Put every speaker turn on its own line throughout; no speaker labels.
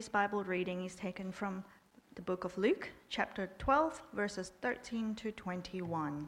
This Bible reading is taken from the book of Luke, chapter 12, verses 13 to 21.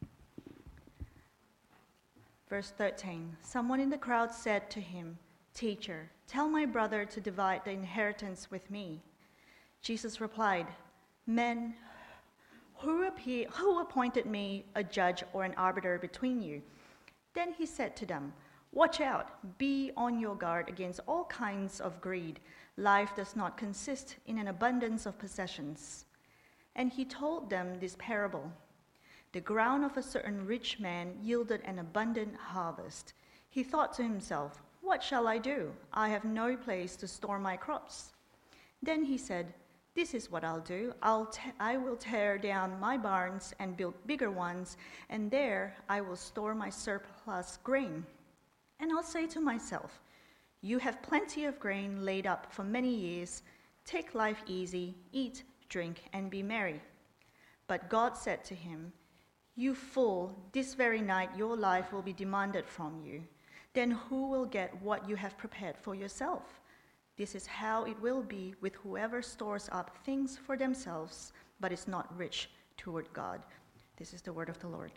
Verse 13, someone in the crowd said to him, "Teacher, tell my brother to divide the inheritance with me." Jesus replied, "Men, who appointed me a judge or an arbiter between you?" Then he said to them, "Watch out, be on your guard against all kinds of greed. Life does not consist in an abundance of possessions." And he told them this parable. The ground of a certain rich man yielded an abundant harvest. He thought to himself, "What shall I do? I have no place to store my crops." Then he said, "This is what I'll do. I will tear down my barns and build bigger ones, and there I will store my surplus grain. And I'll say to myself, 'You have plenty of grain laid up for many years. Take life easy, eat, drink, and be merry.' But God said to him, 'You fool, this very night your life will be demanded from you. Then who will get what you have prepared for yourself? This is how it will be with whoever stores up things for themselves, but is not rich toward God.'" This is the word of the Lord.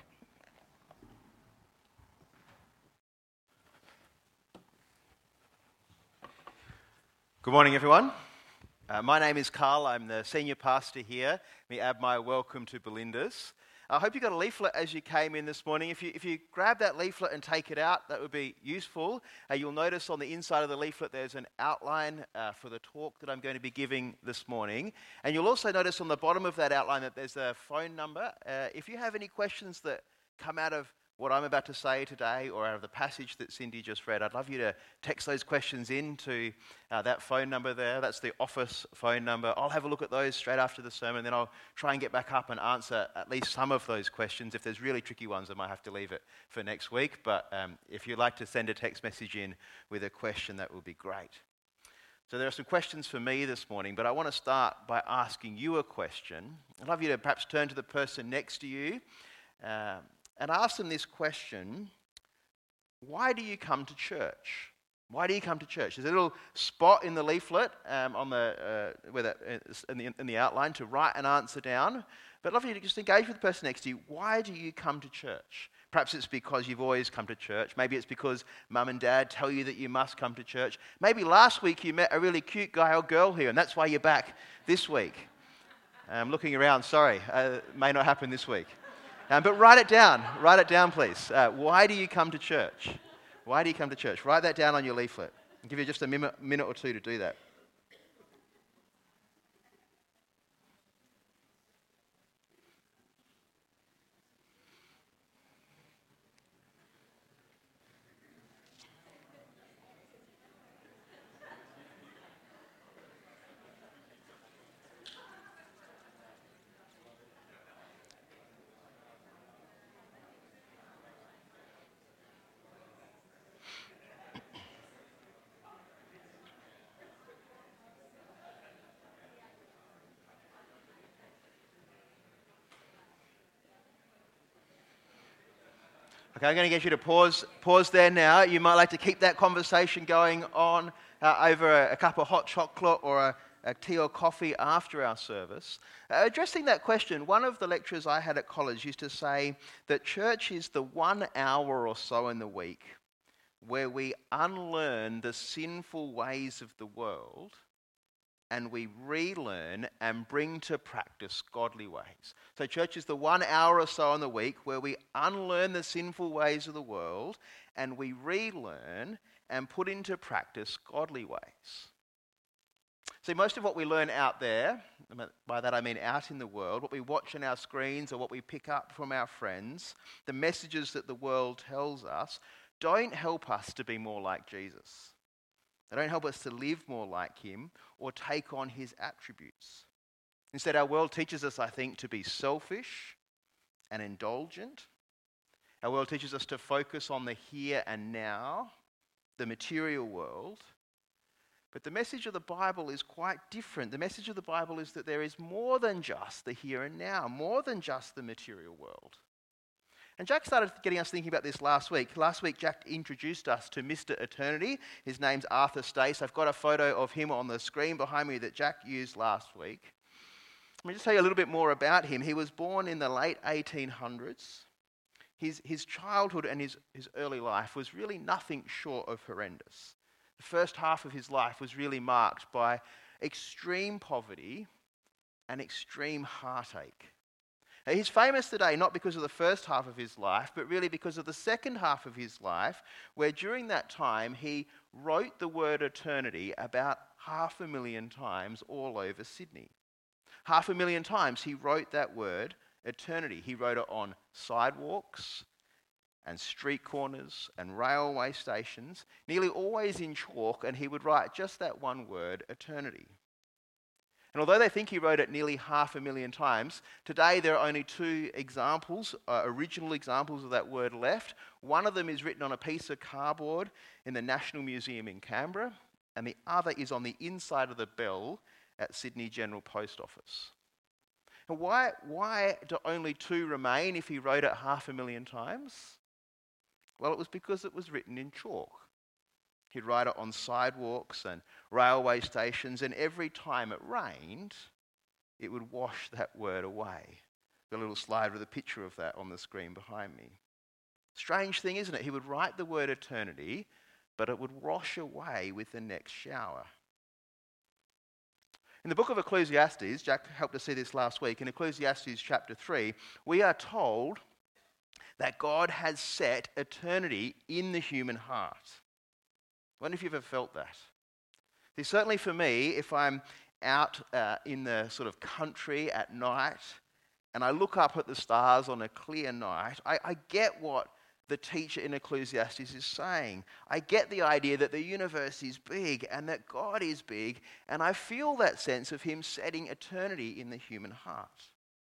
Good morning, everyone. My name is Carl. I'm the senior pastor here. Let me add my welcome to Belinda's. I hope you got a leaflet as you came in this morning. If you grab that leaflet and take it out, that would be useful. You'll notice on the inside of the leaflet there's an outline for the talk that I'm going to be giving this morning. And you'll also notice on the bottom of that outline that there's a phone number. If you have any questions that come out of what I'm about to say today or out of the passage that Cindy just read, I'd love you to text those questions in to that phone number there. That's the office phone number. I'll have a look at those straight after the sermon, then I'll try and get back up and answer at least some of those questions. If there's really tricky ones, I might have to leave it for next week. But if you'd like to send a text message in with a question, that would be great. So there are some questions for me this morning, but I want to start by asking you a question. I'd love you to perhaps turn to the person next to you and ask them this question: why do you come to church? Why do you come to church? There's a little spot in the leaflet in the outline to write an answer down. But I'd love you to just engage with the person next to you. Why do you come to church? Perhaps it's because you've always come to church. Maybe it's because mum and dad tell you that you must come to church. Maybe last week you met a really cute guy or girl here, and that's why you're back this week. I'm looking around, sorry, may not happen this week. But write it down, please. Why do you come to church? Why do you come to church? Write that down on your leaflet. I'll give you just a minute or two to do that. Okay, I'm going to get you to pause there now. You might like to keep that conversation going on over a cup of hot chocolate or a tea or coffee after our service. Addressing that question, one of the lecturers I had at college used to say that church is the 1 hour or so in the week where we unlearn the sinful ways of the world and we relearn and bring to practice godly ways. So church is the 1 hour or so in the week where we unlearn the sinful ways of the world and we relearn and put into practice godly ways. See, most of what we learn out there, by that I mean out in the world, what we watch on our screens or what we pick up from our friends, the messages that the world tells us, don't help us to be more like Jesus. They don't help us to live more like him or take on his attributes. Instead, our world teaches us, I think, to be selfish and indulgent. Our world teaches us to focus on the here and now, the material world. But the message of the Bible is quite different. The message of the Bible is that there is more than just the here and now, more than just the material world. And Jack started getting us thinking about this last week. Last week, Jack introduced us to Mr. Eternity. His name's Arthur Stace. I've got a photo of him on the screen behind me that Jack used last week. Let me just tell you a little bit more about him. He was born in the late 1800s. His childhood and his early life was really nothing short of horrendous. The first half of his life was really marked by extreme poverty and extreme heartache. Now, he's famous today not because of the first half of his life, but really because of the second half of his life, where during that time he wrote the word eternity about 500,000 times all over Sydney. 500,000 times he wrote that word eternity. He wrote it on sidewalks and street corners and railway stations, nearly always in chalk, and he would write just that one word, eternity. And although they think he wrote it nearly 500,000 times, today there are only two examples, original examples of that word left. One of them is written on a piece of cardboard in the National Museum in Canberra, and the other is on the inside of the bell at Sydney General Post Office. And why do only two remain if he wrote it 500,000 times? Well, it was because it was written in chalk. He'd write it on sidewalks and railway stations, and every time it rained, it would wash that word away. Got a little slide with a picture of that on the screen behind me. Strange thing, isn't it? He would write the word eternity, but it would wash away with the next shower. In the book of Ecclesiastes, Jack helped us see this last week, in Ecclesiastes chapter 3, we are told that God has set eternity in the human heart. I wonder if you've ever felt that. See, certainly for me, if I'm out in the sort of country at night and I look up at the stars on a clear night, I get what the teacher in Ecclesiastes is saying. I get the idea that the universe is big and that God is big, and I feel that sense of him setting eternity in the human heart.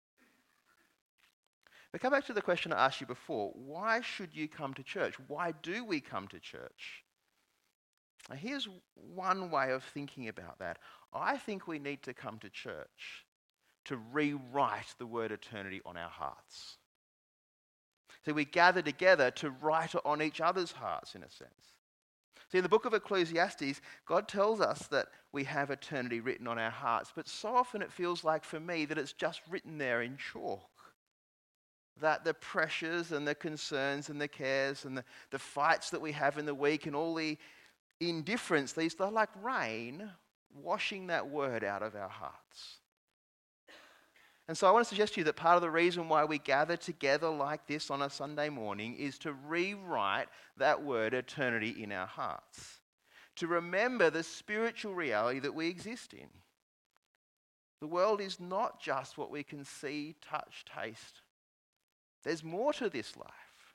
But come back to the question I asked you before. Why should you come to church? Why do we come to church? Now, here's one way of thinking about that. I think we need to come to church to rewrite the word eternity on our hearts. So we gather together to write it on each other's hearts, in a sense. See, in the book of Ecclesiastes, God tells us that we have eternity written on our hearts, but so often it feels like for me that it's just written there in chalk. That the pressures and the concerns and the cares and the fights that we have in the week and all the indifference, they're like rain washing that word out of our hearts. And so I want to suggest to you that part of the reason why we gather together like this on a Sunday morning is to rewrite that word eternity in our hearts. To remember the spiritual reality that we exist in. The world is not just what we can see, touch, taste. There's more to this life.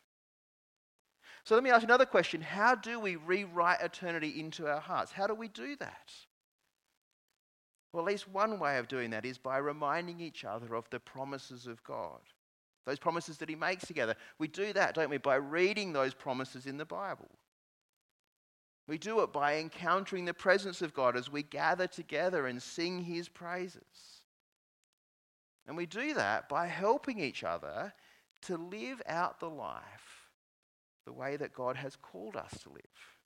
So let me ask another question. How do we rewrite eternity into our hearts? How do we do that? Well, at least one way of doing that is by reminding each other of the promises of God. Those promises that he makes together. We do that, don't we, by reading those promises in the Bible. We do it by encountering the presence of God as we gather together and sing his praises. And we do that by helping each other to live out the life the way that God has called us to live.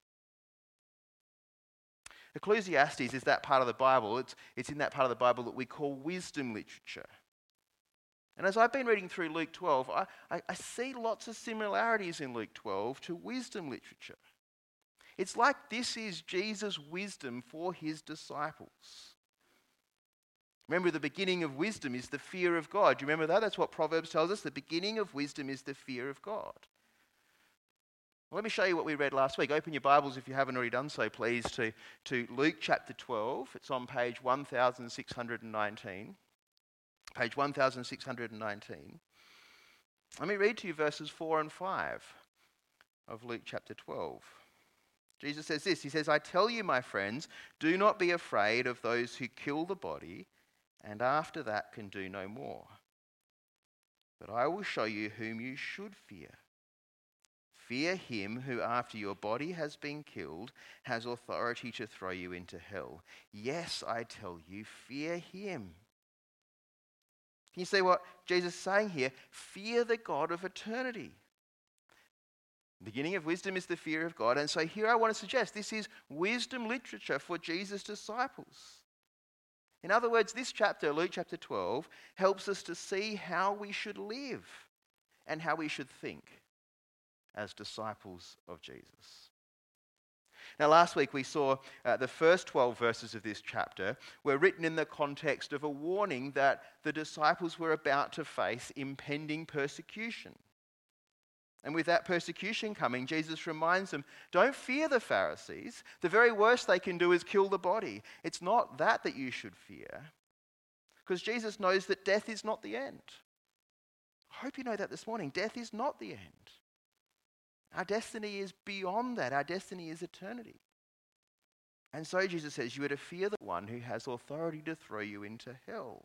Ecclesiastes is that part of the Bible. It's in that part of the Bible that we call wisdom literature. And as I've been reading through Luke 12, I see lots of similarities in Luke 12 to wisdom literature. It's like this is Jesus' wisdom for his disciples. Remember, the beginning of wisdom is the fear of God. Do you remember that? That's what Proverbs tells us. The beginning of wisdom is the fear of God. Well, let me show you what we read last week. Open your Bibles, if you haven't already done so, please, to Luke chapter 12. It's on page 1619. Page 1619. Let me read to you verses 4 and 5 of Luke chapter 12. Jesus says this. He says, I tell you, my friends, do not be afraid of those who kill the body, and after that can do no more. But I will show you whom you should fear. Fear him who, after your body has been killed, has authority to throw you into hell. Yes, I tell you, fear him. Can you see what Jesus is saying here? Fear the God of eternity. The beginning of wisdom is the fear of God. And so here I want to suggest this is wisdom literature for Jesus' disciples. In other words, this chapter, Luke chapter 12, helps us to see how we should live and how we should think as disciples of Jesus. Now, last week we saw the first 12 verses of this chapter were written in the context of a warning that the disciples were about to face impending persecution. And with that persecution coming, Jesus reminds them, don't fear the Pharisees. The very worst they can do is kill the body. It's not that you should fear, because Jesus knows that death is not the end. I hope you know that this morning. Death is not the end. Our destiny is beyond that. Our destiny is eternity. And so Jesus says you are to fear the one who has authority to throw you into hell.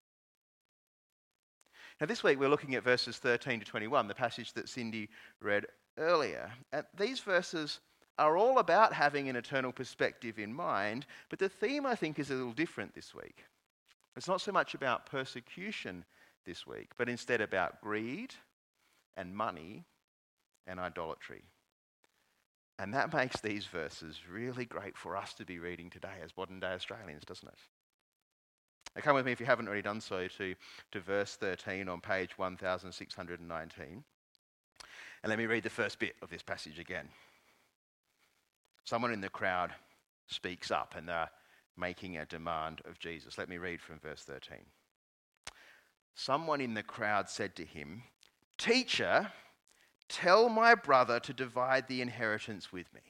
Now this week we're looking at verses 13 to 21, the passage that Cindy read earlier. And these verses are all about having an eternal perspective in mind, but the theme I think is a little different this week. It's not so much about persecution this week, but instead about greed and money and idolatry. And that makes these verses really great for us to be reading today as modern day Australians, doesn't it? Now come with me, if you haven't already done so, to verse 13 on page 1619. And let me read the first bit of this passage again. Someone in the crowd speaks up and they're making a demand of Jesus. Let me read from verse 13. Someone in the crowd said to him, "Teacher, tell my brother to divide the inheritance with me."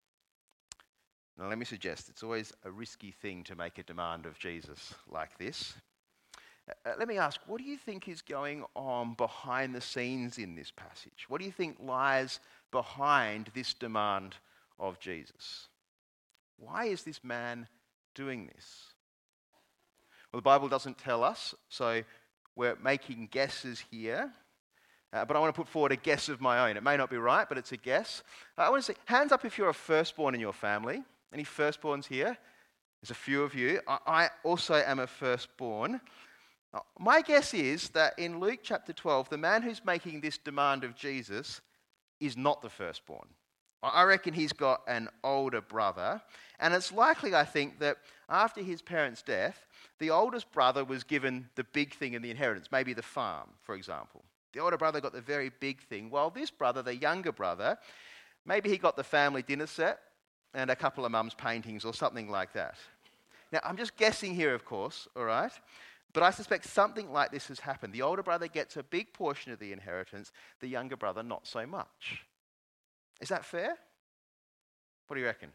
Now let me suggest it's always a risky thing to make a demand of Jesus like this. Let me ask, what do you think is going on behind the scenes in this passage? What do you think lies behind this demand of Jesus? Why is this man doing this? Well, the Bible doesn't tell us, so we're making guesses here. But I want to put forward a guess of my own. It may not be right, but it's a guess. I want to say, hands up if you're a firstborn in your family. Any firstborns here? There's a few of you. I also am a firstborn. My guess is that in Luke chapter 12, the man who's making this demand of Jesus is not the firstborn. I reckon he's got an older brother. And it's likely, I think, that after his parents' death, the oldest brother was given the big thing in the inheritance, maybe the farm, for example. The older brother got the very big thing, while this brother, the younger brother, maybe he got the family dinner set and a couple of mum's paintings or something like that. Now, I'm just guessing here, of course, all right? But I suspect something like this has happened. The older brother gets a big portion of the inheritance, the younger brother not so much. Is that fair? What do you reckon?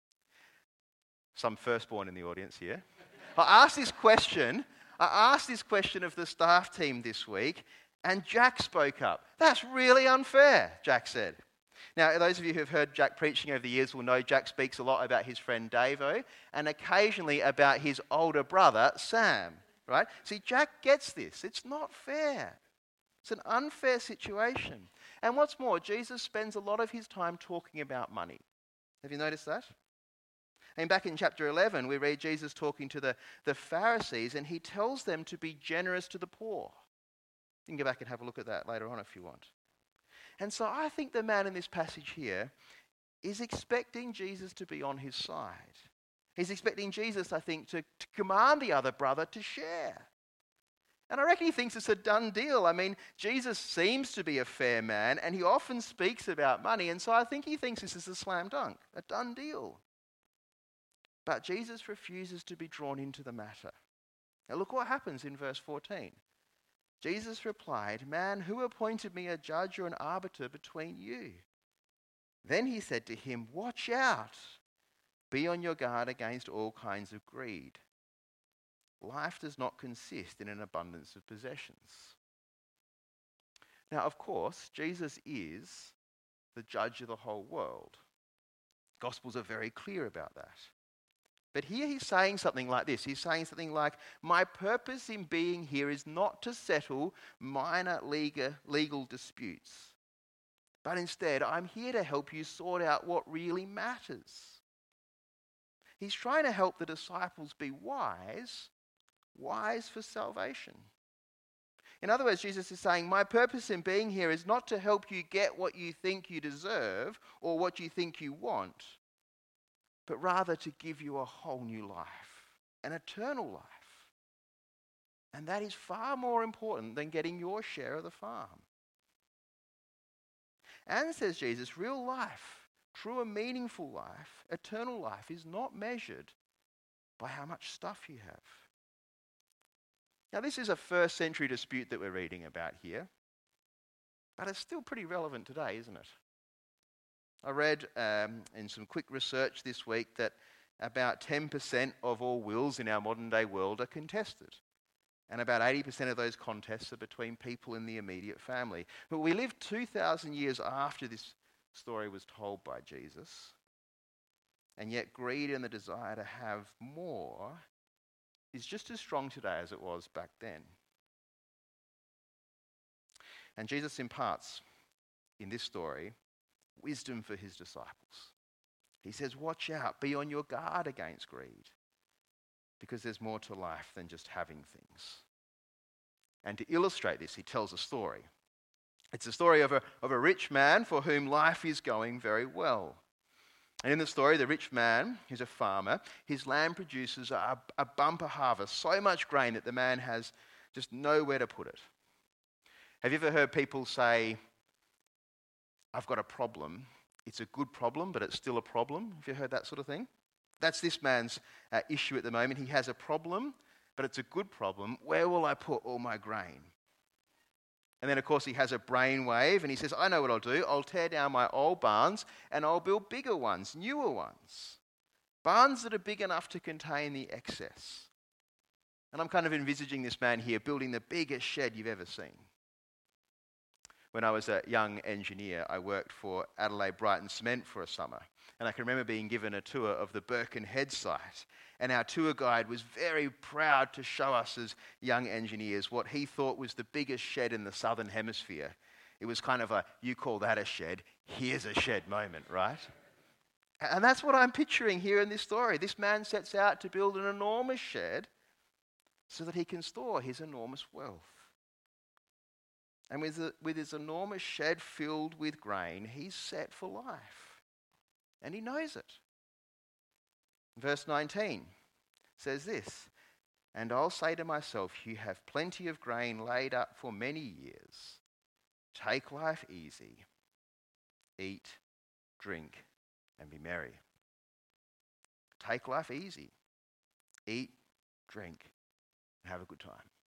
Some firstborn in the audience here. I asked this question of the staff team this week, and Jack spoke up. "That's really unfair," Jack said. Now, those of you who have heard Jack preaching over the years will know Jack speaks a lot about his friend Davo and occasionally about his older brother, Sam, right? See, Jack gets this. It's not fair. It's an unfair situation. And what's more, Jesus spends a lot of his time talking about money. Have you noticed that? And back in chapter 11, we read Jesus talking to the Pharisees, and he tells them to be generous to the poor. You can go back and have a look at that later on if you want. And so I think the man in this passage here is expecting Jesus to be on his side. He's expecting Jesus, I think, to command the other brother to share. And I reckon he thinks it's a done deal. I mean, Jesus seems to be a fair man, and he often speaks about money, and so I think he thinks this is a slam dunk, a done deal. But Jesus refuses to be drawn into the matter. Now look what happens in verse 14. Jesus replied, "Man, who appointed me a judge or an arbiter between you?" Then he said to him, "Watch out. Be on your guard against all kinds of greed. Life does not consist in an abundance of possessions." Now, of course, Jesus is the judge of the whole world. Gospels are very clear about that. But here he's saying something like this. He's saying something like, "My purpose in being here is not to settle minor legal disputes, but instead I'm here to help you sort out what really matters." He's trying to help the disciples be wise for salvation. In other words, Jesus is saying, my purpose in being here is not to help you get what you think you deserve or what you think you want, but rather to give you a whole new life, an eternal life. And that is far more important than getting your share of the farm. And, says Jesus, real life, true and meaningful life, eternal life, is not measured by how much stuff you have. Now, this is a first century dispute that we're reading about here, but it's still pretty relevant today, isn't it? I read in some quick research this week that about 10% of all wills in our modern day world are contested. And about 80% of those contests are between people in the immediate family. But we live 2,000 years after this story was told by Jesus. And yet greed and the desire to have more is just as strong today as it was back then. And Jesus imparts in this story wisdom for his disciples. He says, watch out, be on your guard against greed, because there's more to life than just having things. And to illustrate this, he tells a story. It's a story of a rich man for whom life is going very well. And in the story, the rich man, who's a farmer, his land produces a bumper harvest, so much grain that the man has just nowhere to put it. Have you ever heard people say, I've got a problem. It's a good problem, but it's still a problem? Have you heard that sort of thing? That's this man's issue at the moment. He has a problem, but it's a good problem. Where will I put all my grain? And then, of course, he has a brainwave, and he says, I know what I'll do. I'll tear down my old barns, and I'll build bigger ones, newer ones. Barns that are big enough to contain the excess. And I'm kind of envisaging this man here building the biggest shed you've ever seen. When I was a young engineer, I worked for Adelaide Brighton Cement for a summer. And I can remember being given a tour of the Birkenhead site. And our tour guide was very proud to show us as young engineers what he thought was the biggest shed in the southern hemisphere. It was kind of a, you call that a shed, here's a shed moment, right? And that's what I'm picturing here in this story. This man sets out to build an enormous shed so that he can store his enormous wealth. And with his enormous shed filled with grain, he's set for life. And he knows it. Verse 19 says this, and I'll say to myself, you have plenty of grain laid up for many years. Take life easy. Eat, drink, and be merry. Take life easy. Eat, drink, and have a good time.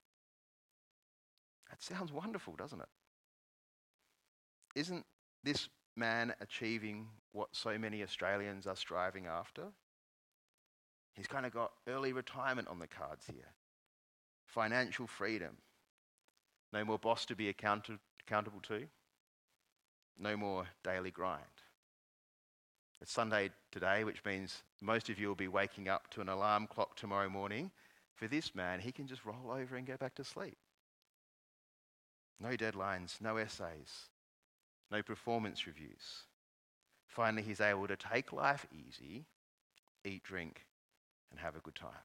That sounds wonderful, doesn't it? Isn't this man achieving what so many Australians are striving after? He's kind of got early retirement on the cards here. Financial freedom. No more boss to be accountable to. No more daily grind. It's Sunday today, which means most of you will be waking up to an alarm clock tomorrow morning. For this man, he can just roll over and go back to sleep. No deadlines, no essays, no performance reviews. Finally, he's able to take life easy, eat, drink, and have a good time.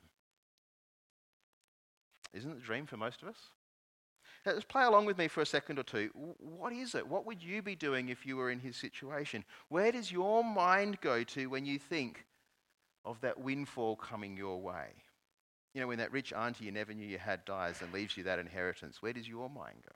Isn't it the dream for most of us? Now, just play along with me for a second or two. What is it? What would you be doing if you were in his situation? Where does your mind go to when you think of that windfall coming your way? You know, when that rich auntie you never knew you had dies and leaves you that inheritance, where does your mind go?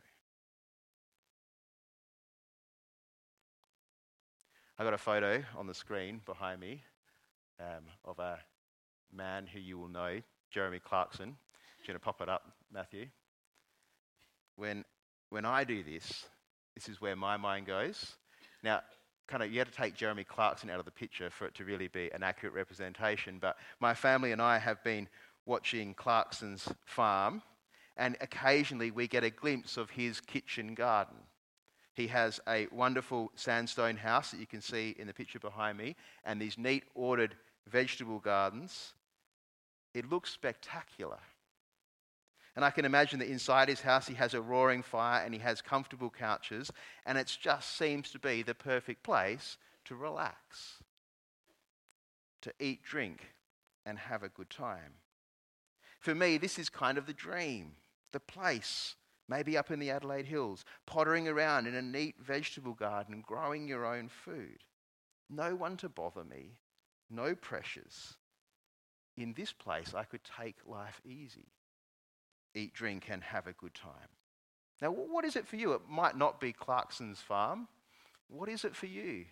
I got a photo on the screen behind me of a man who you will know, Jeremy Clarkson. I'm going to pop it up, Matthew. When I do this is where my mind goes. Now, you have to take Jeremy Clarkson out of the picture for it to really be an accurate representation. But my family and I have been watching Clarkson's farm, and occasionally we get a glimpse of his kitchen garden. He has a wonderful sandstone house that you can see in the picture behind me, and these neat ordered vegetable gardens. It looks spectacular. And I can imagine that inside his house he has a roaring fire and he has comfortable couches, and it just seems to be the perfect place to relax, to eat, drink, and have a good time. For me, this is kind of the dream, the place Maybe up in the Adelaide Hills, pottering around in a neat vegetable garden, growing your own food. No one to bother me, no pressures. In this place, I could take life easy, eat, drink, and have a good time. Now, what is it for you? It might not be Clarkson's farm. What is it for you?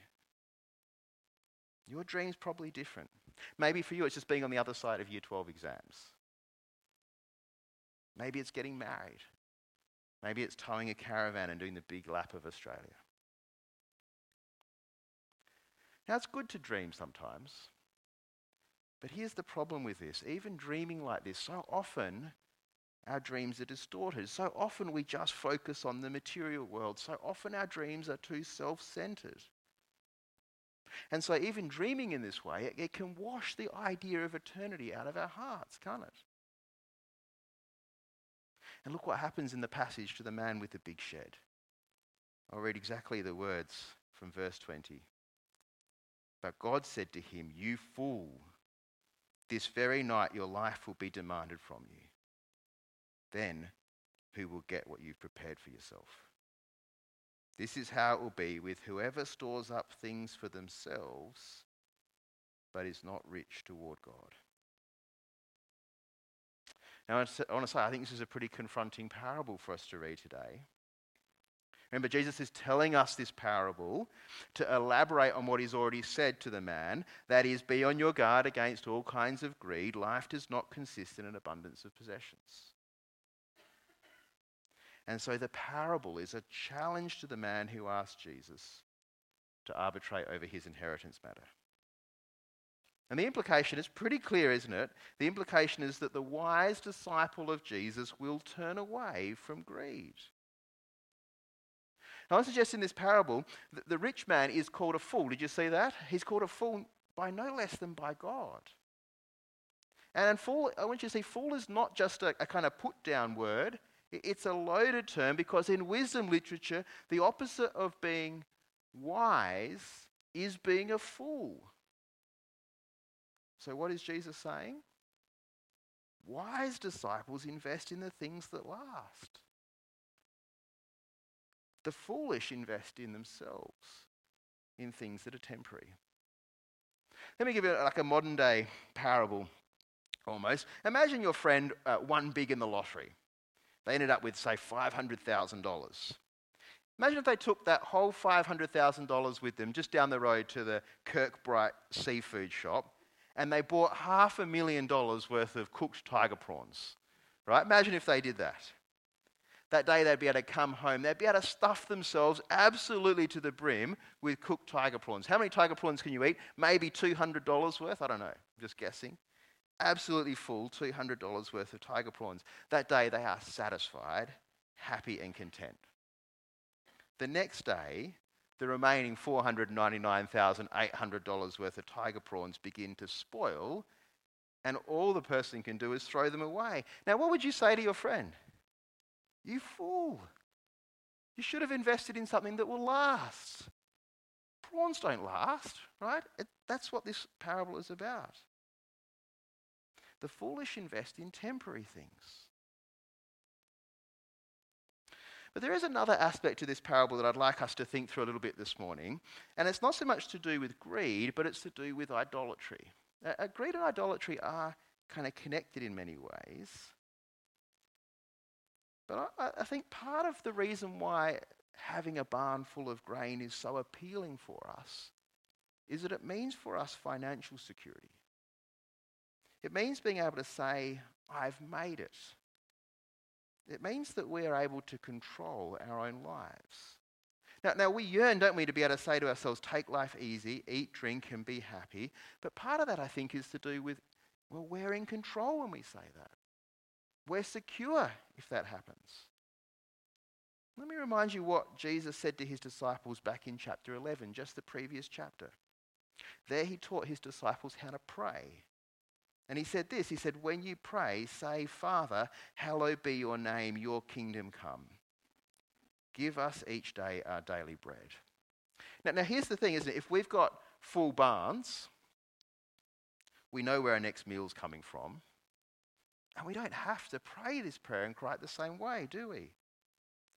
Your dream's probably different. Maybe for you, it's just being on the other side of Year 12 exams. Maybe it's getting married. Maybe it's towing a caravan and doing the big lap of Australia. Now, it's good to dream sometimes. But here's the problem with this. Even dreaming like this, so often our dreams are distorted. So often we just focus on the material world. So often our dreams are too self-centered. And so even dreaming in this way, it can wash the idea of eternity out of our hearts, can't it? And look what happens in the passage to the man with the big shed. I'll read exactly the words from verse 20. But God said to him, "You fool, this very night your life will be demanded from you. Then who will get what you've prepared for yourself? This is how it will be with whoever stores up things for themselves, but is not rich toward God." Now, I want to say, I think this is a pretty confronting parable for us to read today. Remember, Jesus is telling us this parable to elaborate on what he's already said to the man. That is, be on your guard against all kinds of greed. Life does not consist in an abundance of possessions. And so the parable is a challenge to the man who asked Jesus to arbitrate over his inheritance matter. And the implication is pretty clear, isn't it? The implication is that the wise disciple of Jesus will turn away from greed. Now, I suggest in this parable that the rich man is called a fool. Did you see that? He's called a fool by no less than by God. And fool, I want you to see, fool is not just a kind of put-down word. It's a loaded term because in wisdom literature, the opposite of being wise is being a fool. So what is Jesus saying? Wise disciples invest in the things that last. The foolish invest in themselves, in things that are temporary. Let me give you like a modern day parable almost. Imagine your friend won big in the lottery. They ended up with, say, $500,000. Imagine if they took that whole $500,000 with them just down the road to the Kirkbright seafood shop and they bought $500,000 worth of cooked tiger prawns. Right? Imagine if they did that. That day they'd be able to come home. They'd be able to stuff themselves absolutely to the brim with cooked tiger prawns. How many tiger prawns can you eat? Maybe $200 worth? I don't know. I'm just guessing. Absolutely full, $200 worth of tiger prawns. That day they are satisfied, happy and content. The next day, the remaining $499,800 worth of tiger prawns begin to spoil, and all the person can do is throw them away. Now, what would you say to your friend? You fool. You should have invested in something that will last. Prawns don't last, right? That's what this parable is about. The foolish invest in temporary things. But there is another aspect to this parable that I'd like us to think through a little bit this morning, and it's not so much to do with greed, but it's to do with idolatry. Greed and idolatry are kind of connected in many ways. But I think part of the reason why having a barn full of grain is so appealing for us is that it means for us financial security. It means being able to say, I've made it. It means that we are able to control our own lives. Now we yearn, don't we, to be able to say to ourselves, take life easy, eat, drink, and be happy. But part of that, I think, is to do with, well, we're in control when we say that. We're secure if that happens. Let me remind you what Jesus said to his disciples back in chapter 11, just the previous chapter. There he taught his disciples how to pray. And he said this, he said, when you pray, say, Father, hallowed be your name, your kingdom come. Give us each day our daily bread. Now here's the thing, isn't it? If we've got full barns, we know where our next meal's coming from. And we don't have to pray this prayer and cry it the same way, do we?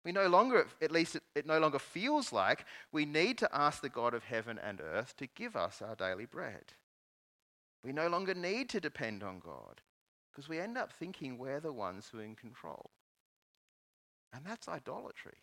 We no longer, at least it no longer feels like, we need to ask the God of heaven and earth to give us our daily bread. We no longer need to depend on God because we end up thinking we're the ones who are in control. And that's idolatry.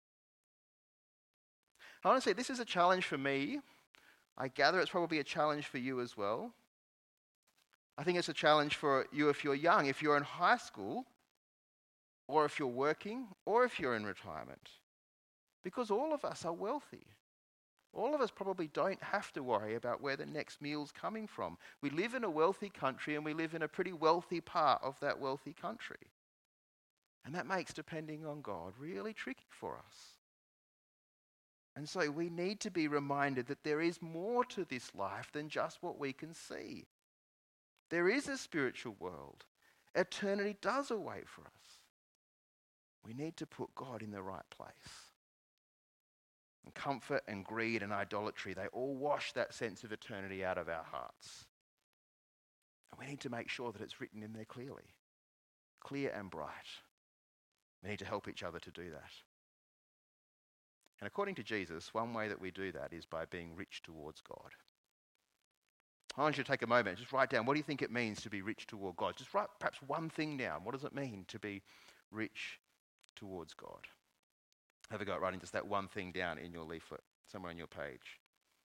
Honestly, this is a challenge for me. I gather it's probably a challenge for you as well. I think it's a challenge for you if you're young, if you're in high school, or if you're working, or if you're in retirement. Because all of us are wealthy. All of us probably don't have to worry about where the next meal's coming from. We live in a wealthy country and we live in a pretty wealthy part of that wealthy country. And that makes depending on God really tricky for us. And so we need to be reminded that there is more to this life than just what we can see. There is a spiritual world. Eternity does await for us. We need to put God in the right place. And comfort and greed and idolatry, they all wash that sense of eternity out of our hearts. And we need to make sure that it's written in there clearly, clear and bright. We need to help each other to do that. And according to Jesus, one way that we do that is by being rich towards God. I want you to take a moment, just write down, what do you think it means to be rich toward God? Just write perhaps one thing down. What does it mean to be rich towards God? Have a go at writing just that one thing down in your leaflet, somewhere on your page.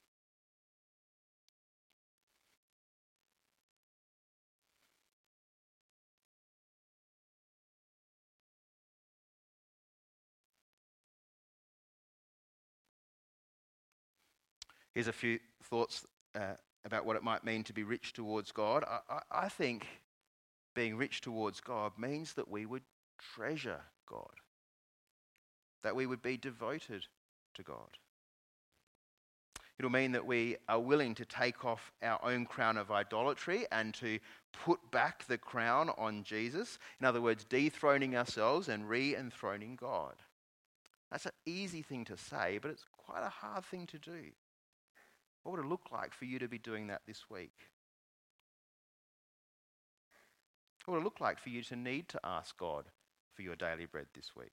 Here's a few thoughts about what it might mean to be rich towards God. I think being rich towards God means that we would treasure God, that we would be devoted to God. It'll mean that we are willing to take off our own crown of idolatry and to put back the crown on Jesus. In other words, dethroning ourselves and re-enthroning God. That's an easy thing to say, but it's quite a hard thing to do. What would it look like for you to be doing that this week? What would it look like for you to need to ask God for your daily bread this week?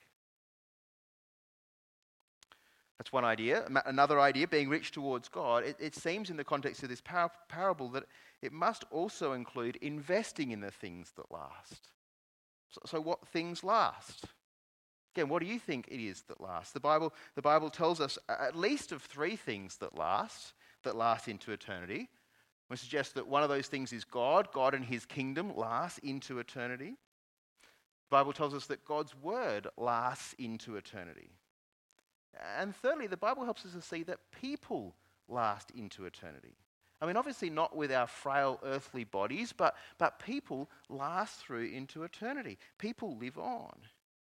That's one idea. Another idea, being rich towards God, it seems in the context of this parable that it must also include investing in the things that last. So what things last? Again, what do you think it is that lasts? The Bible tells us at least of three things that last into eternity. We suggest that one of those things is God. God and his kingdom lasts into eternity. The Bible tells us that God's word lasts into eternity. And thirdly, the Bible helps us to see that people last into eternity. I mean, obviously not with our frail earthly bodies, but people last through into eternity. People live on.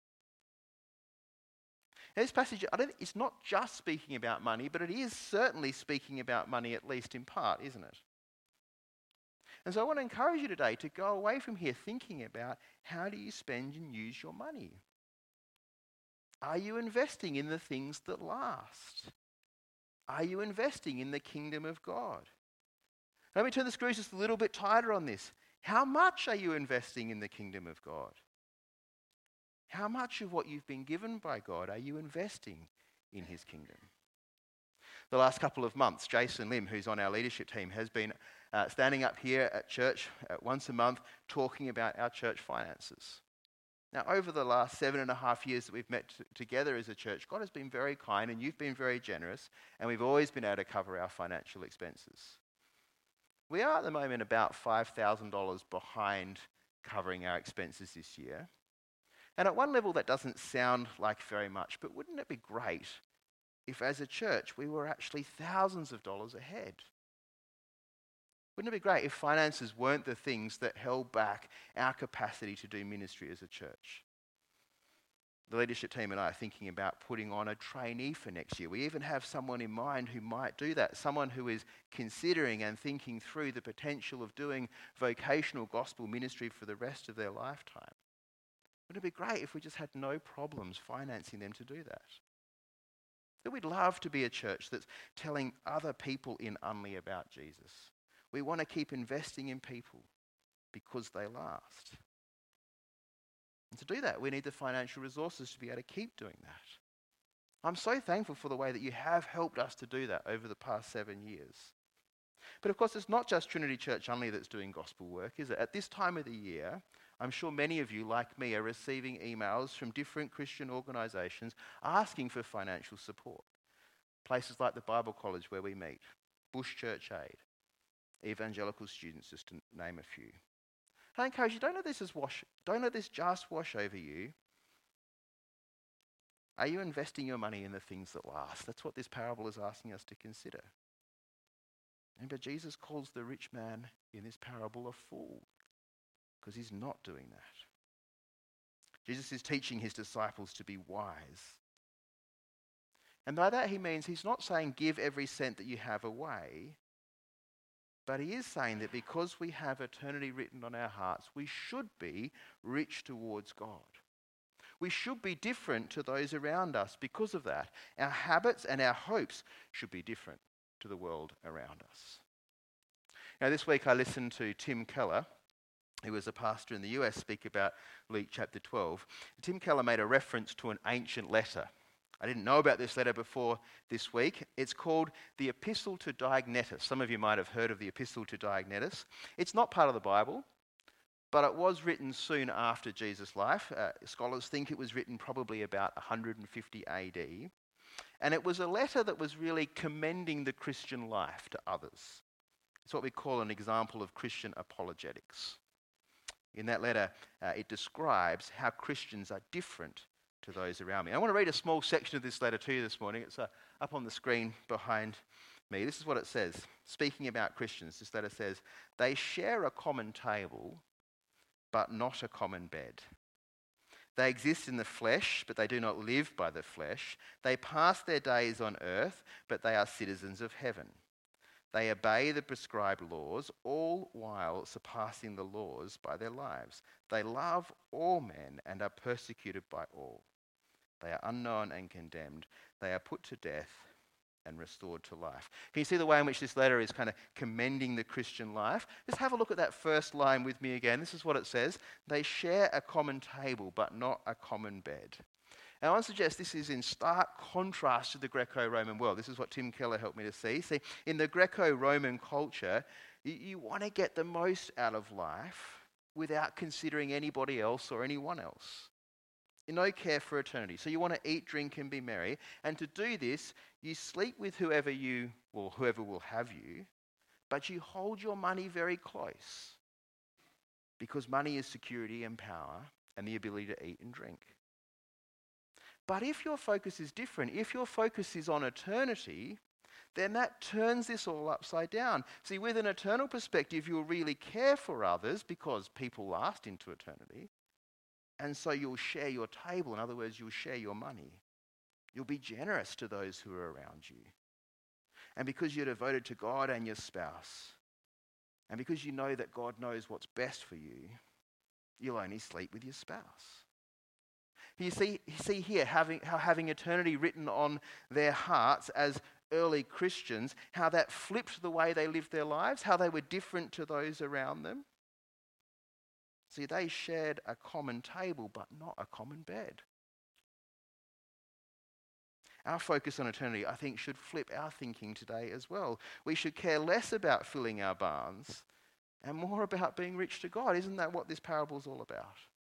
Now, this passage, it's not just speaking about money, but it is certainly speaking about money, at least in part, isn't it? And so I want to encourage you today to go away from here thinking about how do you spend and use your money? Are you investing in the things that last? Are you investing in the kingdom of God? Let me turn the screws just a little bit tighter on this. How much are you investing in the kingdom of God? How much of what you've been given by God are you investing in his kingdom? The last couple of months, Jason Lim, who's on our leadership team, has been standing up here at church once a month talking about our church finances. Now, over the last 7.5 years that we've met together as a church, God has been very kind and you've been very generous, and we've always been able to cover our financial expenses. We are at the moment about $5,000 behind covering our expenses this year. And at one level that doesn't sound like very much, but wouldn't it be great if as a church we were actually thousands of dollars ahead? Wouldn't it be great if finances weren't the things that held back our capacity to do ministry as a church? The leadership team and I are thinking about putting on a trainee for next year. We even have someone in mind who might do that, someone who is considering and thinking through the potential of doing vocational gospel ministry for the rest of their lifetime. Wouldn't it be great if we just had no problems financing them to do that? That we'd love to be a church that's telling other people in Unley about Jesus. We want to keep investing in people because they last. And to do that. We need the financial resources to be able to keep doing that. I'm so thankful for the way that you have helped us to do that over the past 7 years. But of course, it's not just Trinity Church only that's doing gospel work, is it? At this time of the year, I'm sure many of you, like me, are receiving emails from different Christian organisations asking for financial support. Places like the Bible College where we meet, Bush Church Aid, Evangelical Students, just to name a few. I encourage you, don't let this just wash over you. Are you investing your money in the things that last? That's what this parable is asking us to consider. Remember, Jesus calls the rich man in this parable a fool because he's not doing that. Jesus is teaching his disciples to be wise. And by that he means he's not saying give every cent that you have away, but he is saying that because we have eternity written on our hearts, we should be rich towards God. We should be different to those around us because of that. Our habits and our hopes should be different to the world around us. Now, this week I listened to Tim Keller, who was a pastor in the US, speak about Luke chapter 12. Tim Keller made a reference to an ancient letter. I didn't know about this letter before this week. It's called the Epistle to Diognetus. Some of you might have heard of the Epistle to Diognetus. It's not part of the Bible, but it was written soon after Jesus' life. Scholars think it was written probably about 150 AD. And it was a letter that was really commending the Christian life to others. It's what we call an example of Christian apologetics. In that letter, it describes how Christians are different to those around me. I want to read a small section of this letter to you this morning. It's up on the screen behind me. This is what it says. Speaking about Christians, this letter says, they share a common table, but not a common bed. They exist in the flesh, but they do not live by the flesh. They pass their days on earth, but they are citizens of heaven. They obey the prescribed laws, all while surpassing the laws by their lives. They love all men and are persecuted by all. They are unknown and condemned. They are put to death and restored to life. Can you see the way in which this letter is kind of commending the Christian life? Just have a look at that first line with me again. This is what it says. They share a common table, but not a common bed. And I want to suggest this is in stark contrast to the Greco-Roman world. This is what Tim Keller helped me to see. See, in the Greco-Roman culture, you want to get the most out of life without considering anybody else or anyone else. No care for eternity. So you want to eat, drink, and be merry. And to do this, you sleep with whoever will have you, but you hold your money very close because money is security and power and the ability to eat and drink. But if your focus is different, if your focus is on eternity, then that turns this all upside down. See, with an eternal perspective, you'll really care for others because people last into eternity. And so you'll share your table. In other words, you'll share your money. You'll be generous to those who are around you. And because you're devoted to God and your spouse, and because you know that God knows what's best for you, you'll only sleep with your spouse. You see here how having eternity written on their hearts as early Christians, how that flipped the way they lived their lives, how they were different to those around them. See, they shared a common table, but not a common bed. Our focus on eternity, I think, should flip our thinking today as well. We should care less about filling our barns and more about being rich to God. Isn't that what this parable is all about?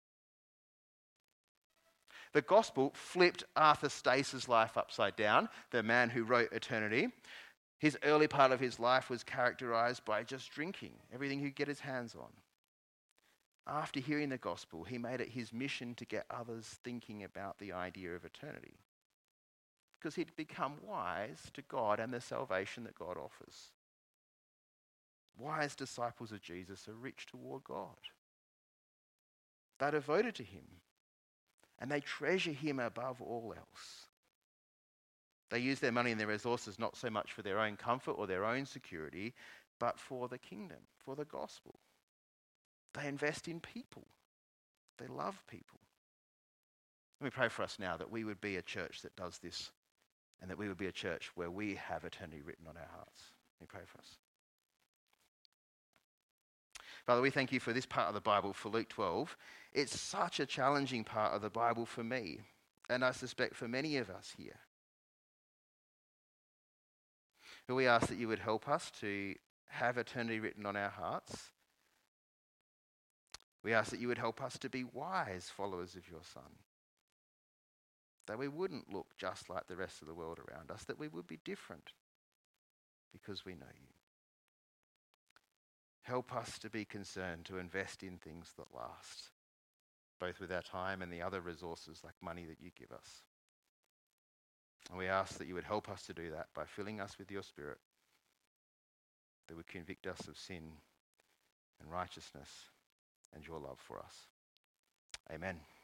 The gospel flipped Arthur Stace's life upside down, the man who wrote Eternity. His early part of his life was characterized by just drinking, everything he could get his hands on. After hearing the gospel, he made it his mission to get others thinking about the idea of eternity, because he'd become wise to God and the salvation that God offers. Wise disciples of Jesus are rich toward God. They're devoted to him, and they treasure him above all else. They use their money and their resources not so much for their own comfort or their own security, but for the kingdom, for the gospel. They invest in people. They love people. Let me pray for us now that we would be a church that does this, and that we would be a church where we have eternity written on our hearts. Let me pray for us. Father, we thank you for this part of the Bible, for Luke 12. It's such a challenging part of the Bible for me, and I suspect for many of us here. But we ask that you would help us to have eternity written on our hearts. We ask that you would help us to be wise followers of your Son. That we wouldn't look just like the rest of the world around us, that we would be different because we know you. Help us to be concerned to invest in things that last, both with our time and the other resources like money that you give us. And we ask that you would help us to do that by filling us with your Spirit, that would convict us of sin and righteousness and your love for us. Amen.